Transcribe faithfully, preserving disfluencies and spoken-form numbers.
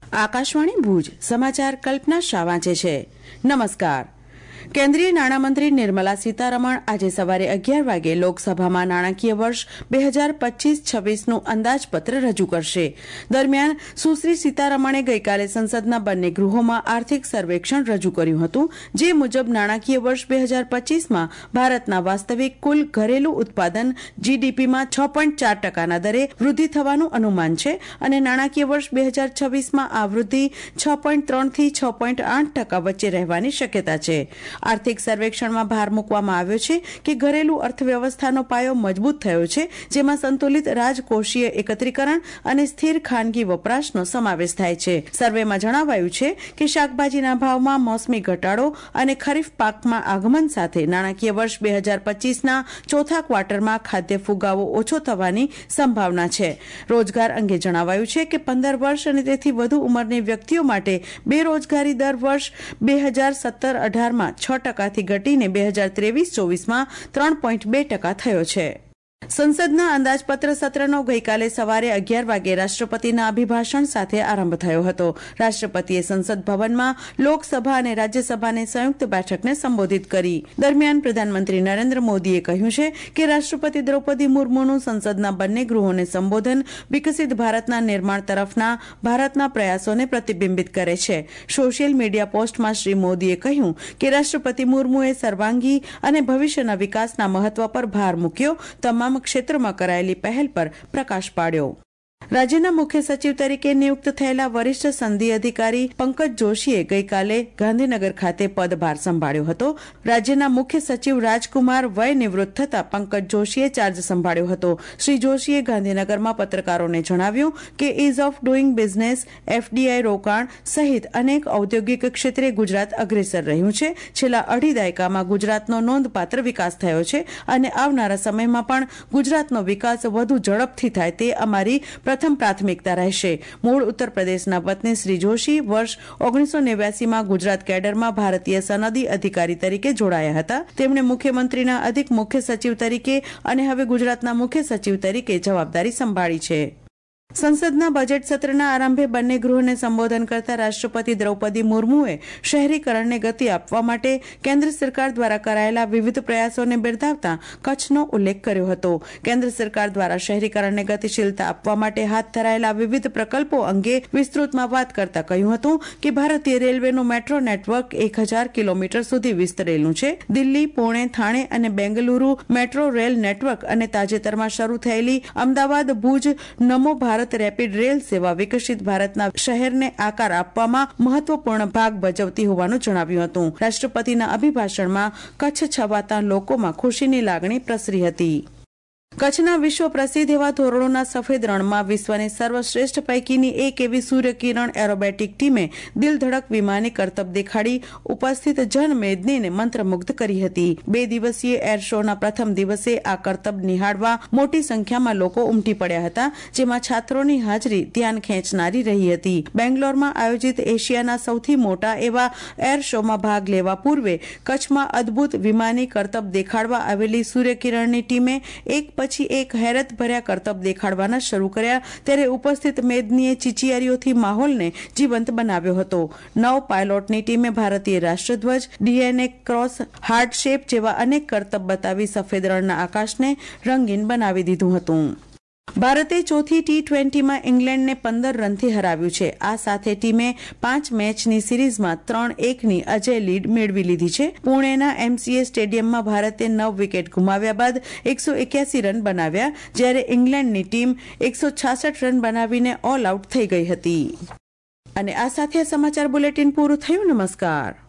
આકાશવાણી ભુજ સમાચાર કલ્પના શાહ વાંચે છે. નમસ્કાર. કેન્દ્રીય નાણામંત્રી નિર્મલા સીતારમણ આજે સવારે અગિયાર વાગે લોકસભામાં નાણાકીય વર્ષ બે હજાર પચીસ છવ્વીસનું અંદાજપત્ર રજૂ કરશે. દરમિયાન સુશ્રી સીતારમણે ગઈકાલે સંસદના બંને ગૃહોમાં આર્થિક સર્વેક્ષણ રજૂ કર્યું હતું, જે મુજબ નાણાકીય વર્ષ બે હજાર પચીસમાં ભારતના વાસ્તવિક કુલ ઘરેલું ઉત્પાદન જીડીપીમાં છ પોઈન્ટ ચાર ટકાના દરે વૃદ્ધિ થવાનું અનુમાન છે અને નાણાકીય વર્ષ બે હજાર છવ્વીસમાં આ વૃદ્ધિ છ પોઈન્ટ ત્રણથી છ પોઈન્ટ આઠ ટકા વચ્ચે રહેવાની શક્યતા છે. આર્થિક સર્વેક્ષણમાં ભાર મૂકવામાં આવ્યો છે કે ઘરેલું અર્થવ્યવસ્થાનો પાયો મજબૂત થયો છે, જેમાં સંતુલિત રાજકોષીય એકત્રીકરણ અને સ્થિર ખાનગી વપરાશનો સમાવેશ થાય છે. સર્વેમાં જણાવાયું છે કે શાકભાજીના ભાવમાં મોસમી ઘટાડો અને ખરીફ પાકમાં આગમન સાથે નાણાકીય વર્ષ બે હજાર પચીસના ચોથા ક્વાર્ટરમાં ખાદ્ય ફુગાવો ઓછો થવાની સંભાવના છે. રોજગાર અંગે જણાવાયું છે કે પંદર વર્ષ અને તેથી વધુ ઉંમરની વ્યક્તિઓ માટે બેરોજગારી દર વર્ષ બે હજાર સત્તર અઢારમાં છ ટકાથી ઘટીને બે હજાર ત્રેવીસ ચોવીસમાં ત્રણ પોઈન્ટ બે ટકા થયો છે. સંસદના અંદાજપત્ર સત્રનો ગઈકાલે સવારે અગિયાર વાગે રાષ્ટ્રપતિના અભિભાષણ સાથે આરંભ થયો હતો. રાષ્ટ્રપતિએ સંસદ ભવનમાં લોકસભા અને રાજ્યસભાની સંયુક્ત બેઠકને સંબોધિત કરી. દરમિયાન પ્રધાનમંત્રી નરેન્દ્ર મોદીએ કહ્યું છે કે રાષ્ટ્રપતિ દ્રૌપદી મુર્મુનું સંસદના બંને ગૃહોને સંબોધન વિકસિત ભારતના નિર્માણ તરફના ભારતના પ્રયાસોને પ્રતિબિંબિત કરે છે. સોશિયલ મીડિયા પોસ્ટમાં શ્રી મોદીએ કહ્યું કે રાષ્ટ્રપતિ મુર્મુએ સર્વાંગી અને ભવિષ્યના વિકાસના મહત્વ પર ભાર મૂક્યો, તમામ ક્ષેત્રમાં કરાયેલી પહેલ પર પ્રકાશ પાડ્યો. રાજ્યના મુખ્ય સચિવ તરીકે નિયુક્ત થયેલા વરિષ્ઠ સનદી અધિકારી પંકજ જોશીએ ગઈકાલે ગાંધીનગર ખાતે પદભાર સંભાળ્યો હતો. રાજ્યના મુખ્ય સચિવ રાજકુમાર વય નિવૃત્ત થતા પંકજ જોશીએ ચાર્જ સંભાળ્યો હતો. શ્રી જોશીએ ગાંધીનગરમાં પત્રકારોને જણાવ્યું કે ease of doing business, FDI રોકાણ સહિત અનેક ઔદ્યોગિક ક્ષેત્રે ગુજરાત અગ્રેસર રહ્યું છે. છેલ્લા અઢી દાયકામાં ગુજરાતનો નોંધપાત્ર વિકાસ થયો છે અને આવનારા સમયમાં પણ ગુજરાતનો વિકાસ વધુ ઝડપથી થાય તે અમારી પ્રથમ પ્રાથમિકતા રહેશે. મૂળ ઉત્તર પ્રદેશના વતની શ્રી જોશી વર્ષ ઓગણીસો નેવ્યાસીમાં ગુજરાત કેડરમાં ભારતીય સનદી અધિકારી તરીકે જોડાયા હતા. તેમણે મુખ્યમંત્રીના અધિક મુખ્ય સચિવ તરીકે અને હવે ગુજરાતના મુખ્ય સચિવ તરીકે જવાબદારી સંભાળી છે. સંસદના બજેટ સત્રના આરંભે બંને ગૃહોને સંબોધન કરતા રાષ્ટ્રપતિ દ્રૌપદી મુર્મુએ શહેરીકરણને ગતિ આપવા માટે કેન્દ્ર સરકાર દ્વારા કરાયેલા વિવિધ પ્રયાસોને બિરદાવતા કચ્છનો ઉલ્લેખ કર્યો હતો. કેન્દ્ર સરકાર દ્વારા શહેરીકરણને ગતિશીલતા આપવા માટે હાથ ધરાયેલા વિવિધ પ્રકલ્પો અંગે વિસ્તૃતમાં વાત કરતા કહ્યું હતું કે ભારતીય રેલવેનું મેટ્રો નેટવર્ક એક હજાર કિલોમીટર સુધી વિસ્તરેલું છે. દિલ્હી, પુણે, થાણે અને બેંગલુરુ મેટ્રો રેલ નેટવર્ક અને તાજેતરમાં શરૂ થયેલી અમદાવાદ ભુજ નમો ભારત ભારત રેપિડ રેલ સેવા વિકસિત ભારતના શહેરને આકાર આપવામાં મહત્વપૂર્ણ ભાગ ભજવતી હોવાનું જણાવ્યું હતું. રાષ્ટ્રપતિના અભિભાષણમાં કચ્છ છવાતા લોકોમાં ખુશીની લાગણી પ્રસરી હતી. કચ્છના વિશ્વ પ્રસિદ્ધ એવા ધોરડોના સફેદ રણમાં વિશ્વની સર્વશ્રેષ્ઠ પૈકીની એક એવી સૂર્યકિરણ એરોબેટિક ટીમે દિલધડક વિમાની કરતબ દેખાડી ઉપસ્થિત જનમેદનીને મંત્રમુગ્ધ કરી હતી. બે દિવસીય એર શોના પ્રથમ દિવસે આ કરતબ નિહાળવા મોટી સંખ્યામાં લોકો ઉમટી પડ્યા હતા, જેમાં છાત્રોની હાજરી ધ્યાન ખેંચનારી રહી હતી. બેંગ્લોરમાં આયોજિત એશિયાના સૌથી મોટા એવા એર શોમાં ભાગ લેવા પૂર્વે કચ્છમાં અદભુત વિમાની કરતબ દેખાડવા આવેલી સૂર્યકિરણની ટીમે એક પછી એક હેરત ભર્યા કરતબ દેખાડવાના શરૂ કર્યા, ત્યારે ઉપસ્થિત મેદનીએ ચીચિયારીઓથી માહોલને જીવંત બનાવ્યો હતો. નવ પાયલોટની ટીમે ભારતીય રાષ્ટ્રધ્વજ, ડીએનએ ક્રોસ, હાર્ટ શેપ જેવા અનેક કરતબ બતાવી સફેદ રણના આકાશને રંગીન બનાવી દીધું હતું. ભારતે ચોથી ટી ટ્વેન્ટીમાં ઇંગ્લેન્ડને પંદર રનથી હરાવ્યું છે. આ સાથે ટીમે પાંચ મેચની સિરીઝમાં ત્રણ એકની અજય લીડ મેળવી લીધી છે. પુણેના એમસીએ સ્ટેડિયમમાં ભારતે નવ વિકેટ ગુમાવ્યા બાદ એકસો એક્યાસી રન બનાવ્યા, જ્યારે ઇંગ્લેન્ડની ટીમ એકસો છાસઠ રન બનાવીને ઓલ આઉટ થઈ ગઈ હતી. અને આ સાથે સમાચાર બુલેટિન પૂરું થયું. નમસ્કાર.